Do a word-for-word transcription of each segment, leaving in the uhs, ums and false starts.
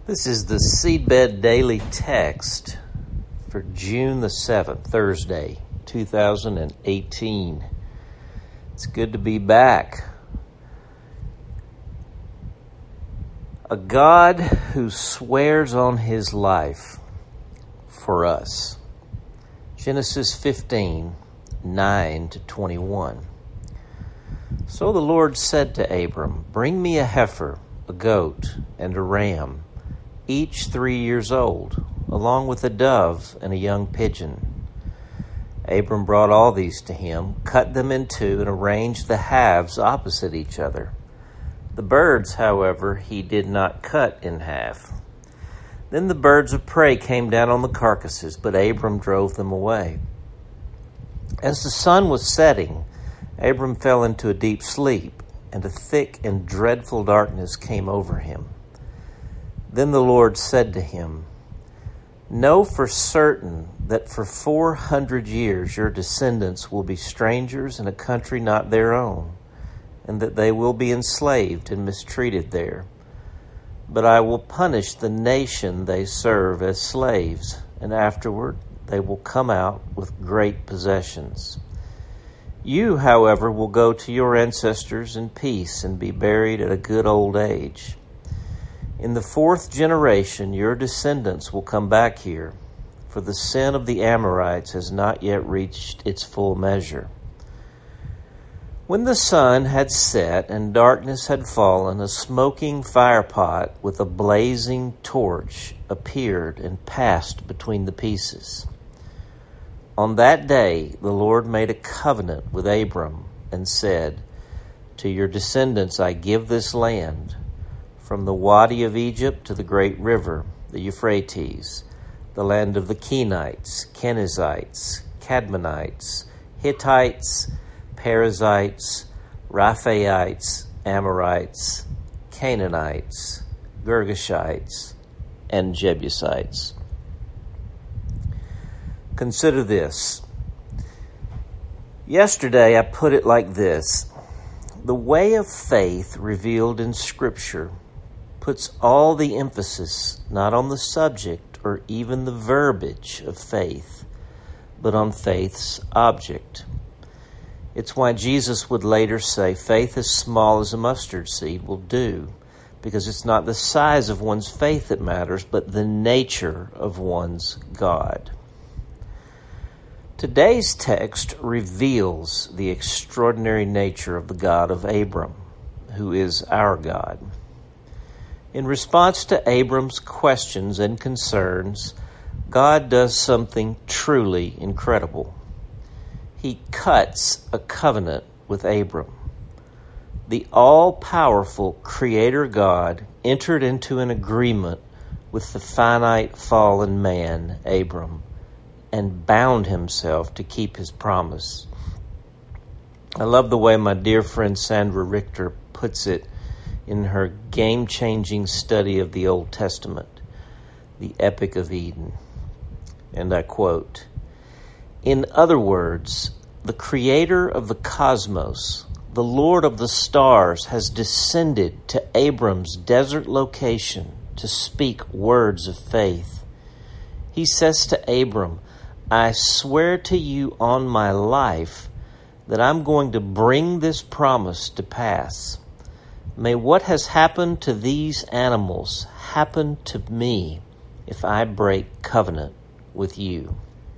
This is the Seedbed Daily Text for June the seventh, Thursday, two thousand eighteen. It's good to be back. A God who swears on his life for us. Genesis fifteen, nine to twenty-one. So the Lord said to Abram, "Bring me a heifer, a goat, and a ram, each three years old, along with a dove and a young pigeon." Abram brought all these to him, cut them in two, and arranged the halves opposite each other. The birds, however, he did not cut in half. Then the birds of prey came down on the carcasses, but Abram drove them away. As the sun was setting, Abram fell into a deep sleep, and a thick and dreadful darkness came over him. Then the Lord said to him, "Know for certain that for four hundred years your descendants will be strangers in a country not their own, and that they will be enslaved and mistreated there. But I will punish the nation they serve as slaves, and afterward they will come out with great possessions. You, however, will go to your ancestors in peace and be buried at a good old age. In the fourth generation, your descendants will come back here, for the sin of the Amorites has not yet reached its full measure." When the sun had set and darkness had fallen, a smoking firepot with a blazing torch appeared and passed between the pieces. On that day, the Lord made a covenant with Abram and said, "To your descendants I give this land, from the Wadi of Egypt to the great river, the Euphrates, the land of the Kenites, Kenizzites, Cadmonites, Hittites, Perizzites, Rephaites, Amorites, Canaanites, Girgashites, and Jebusites." Consider this. Yesterday I put it like this: the way of faith revealed in Scripture puts all the emphasis not on the subject or even the verbiage of faith, but on faith's object. It's why Jesus would later say faith as small as a mustard seed will do, because it's not the size of one's faith that matters, but the nature of one's God. Today's text reveals the extraordinary nature of the God of Abram, who is our God. In response to Abram's questions and concerns, God does something truly incredible. He cuts a covenant with Abram. The all-powerful Creator God entered into an agreement with the finite fallen man, Abram, and bound himself to keep his promise. I love the way my dear friend Sandra Richter puts it in her game-changing study of the Old Testament, the Epic of Eden. And I quote, "In other words, the creator of the cosmos, the Lord of the stars, has descended to Abram's desert location to speak words of faith. He says to Abram, 'I swear to you on my life that I'm going to bring this promise to pass. May what has happened to these animals happen to me if I break covenant with you.'"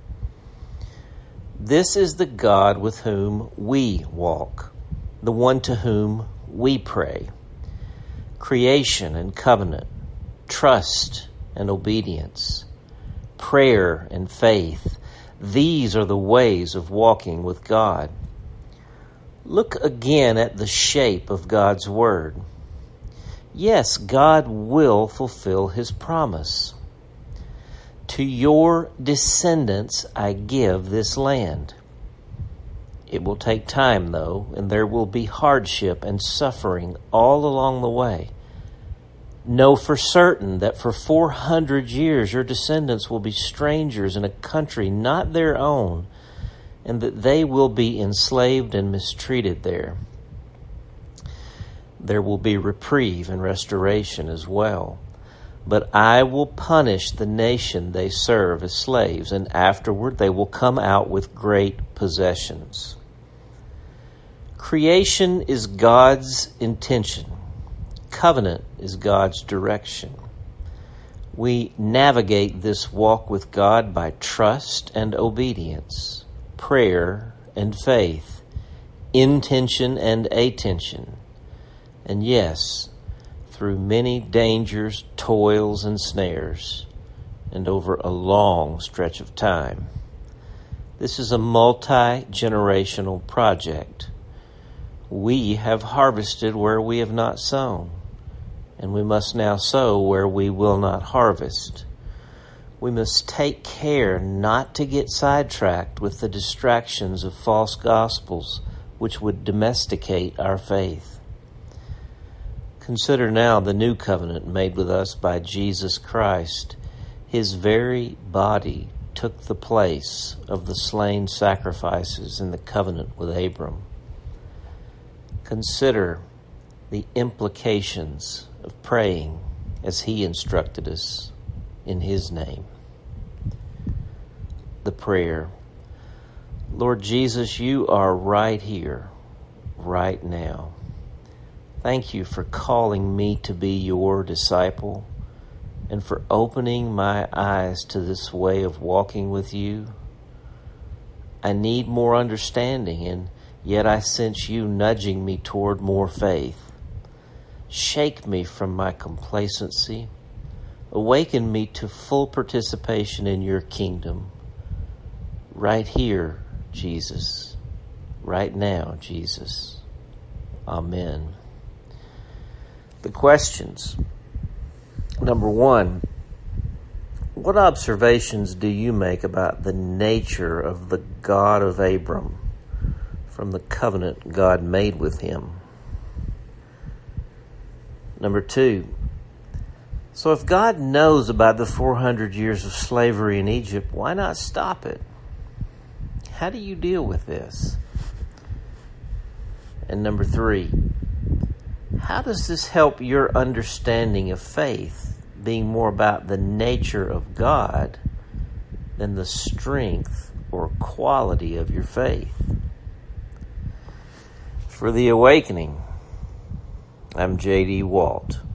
This is the God with whom we walk, the one to whom we pray. Creation and covenant, trust and obedience, prayer and faith, these are the ways of walking with God. Look again at the shape of God's word. Yes, God will fulfill his promise. "To your descendants I give this land." It will take time, though, and there will be hardship and suffering all along the way. Know for certain that for four hundred years your descendants will be strangers in a country not their own, and that they will be enslaved and mistreated there. There will be reprieve and restoration as well. But I will punish the nation they serve as slaves, and afterward they will come out with great possessions. Creation is God's intention. Covenant is God's direction. We navigate this walk with God by trust and obedience, prayer and faith, intention and attention, and yes, through many dangers, toils, and snares, and over a long stretch of time. This is a multi-generational project. We have harvested where we have not sown, and we must now sow where we will not harvest. We must take care not to get sidetracked with the distractions of false gospels which would domesticate our faith. Consider now the new covenant made with us by Jesus Christ. His very body took the place of the slain sacrifices in the covenant with Abram. Consider the implications of praying as he instructed us in his name. The prayer. Lord Jesus, you are right here, right now. Thank you for calling me to be your disciple and for opening my eyes to this way of walking with you. I need more understanding, and yet I sense you nudging me toward more faith. Shake me from my complacency. Awaken me to full participation in your kingdom. Right here, Jesus. Right now, Jesus. Amen. The questions. Number one, what observations do you make about the nature of the God of Abram from the covenant God made with him? Number two, so if God knows about the four hundred years of slavery in Egypt, why not stop it? How do you deal with this? And number three, how does this help your understanding of faith, being more about the nature of God than the strength or quality of your faith? For The Awakening, I'm J D Walt.